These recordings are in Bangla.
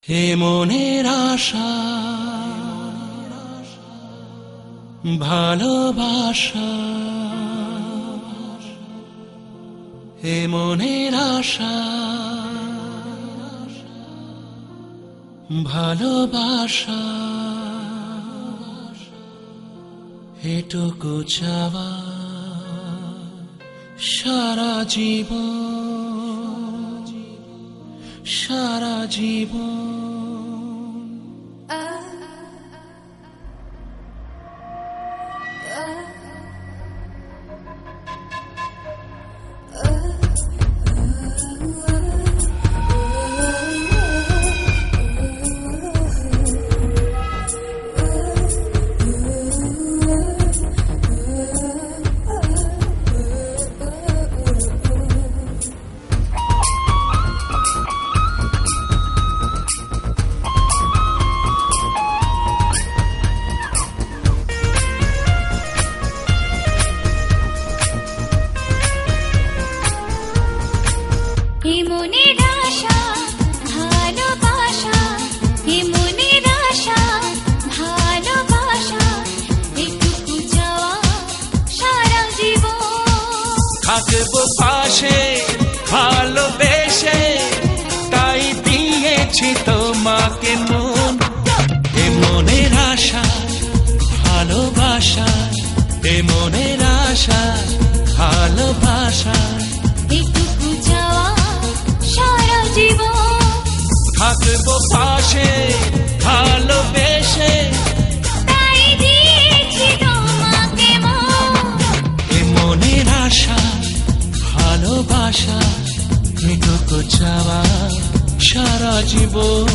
হে মনের আশা ভালোবাসা, হে মনের আশা ভালোবাসা, এটুকু চাওয়া সারা জীবন, সারা জীবন। থাকবো পাশে ভালোবেসে, তাই দিয়েছি তোমাকে মন। এ মনের আশা ভালোবাসা, এ মনের আশা ভালোবাসা, এটুকু চাওয়া সারা জীবন। থাকবো পাশে ভালোবেসে, তাই দিয়েছি তোমাকে মন। এ মনের আশা ভালোবাসা, এটুকু চাওয়া সারা জীবন।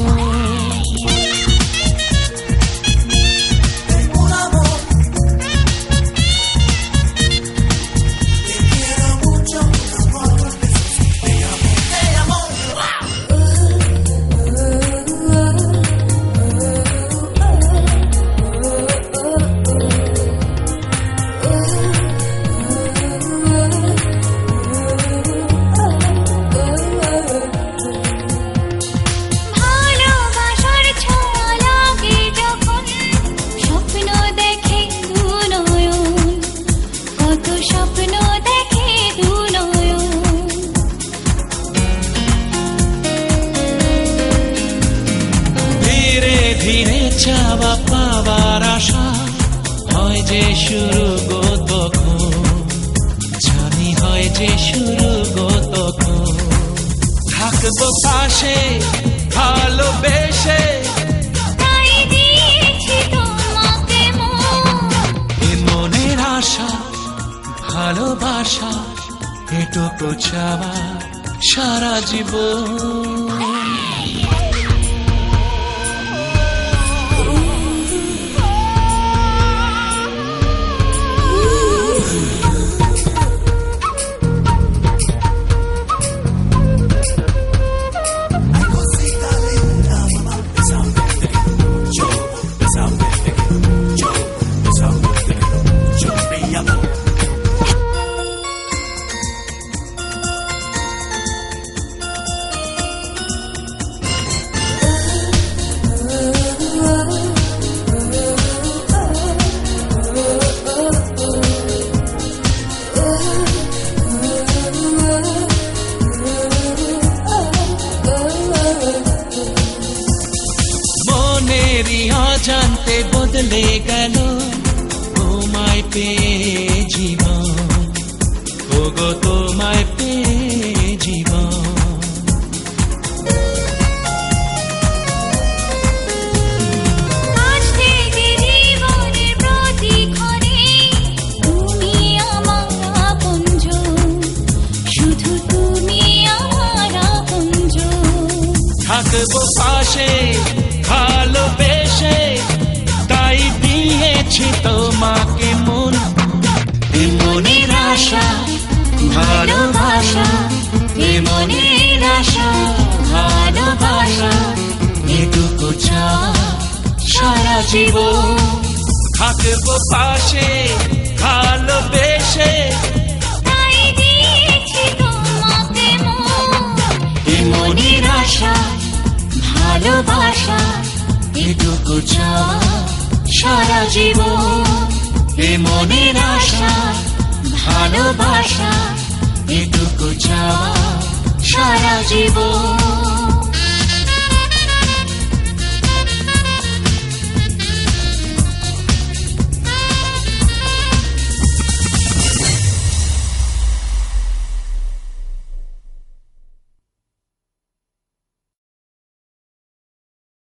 ধীরে চাওয়া পাওয়ার আশা হয় যে শুরু গো তখন, জানি হয় যে শুরু গো তখন। থাকবো পাশে ভালোবেসে, তাই দিয়েছি তোমাকে মন। এ মনের আশা ভালোবাসা, এটুকু চাওয়া সারা জীবন। জানতে বদলে গেল তোমায় পেয়ে জীবন, ওগো তোমায় পেয়ে জীবন। আজ থেকে জীবনের প্রতিক্ষণে তুমি আমার আপনজন, শুধু তুমি আমার আপনজন। থাকবো পাশে ভালোবেসে, তাই দিয়েছি তোমাকে মন। এ মনের আশা ভালোবাসা, এ মনের আশা ভালোবাসা, এটুকু চাওয়া সারা জীবন। থাকবো পাশে ভালোবেসে, তাই দিয়েছি তোমাকে মন। এ মনের আশা ভালোবাসা, ভালোবাসা এটুকু চাওয়া সারা জীবন এ মনের আশা ভালোবাসা এটুকু চাওয়া সারা জীবন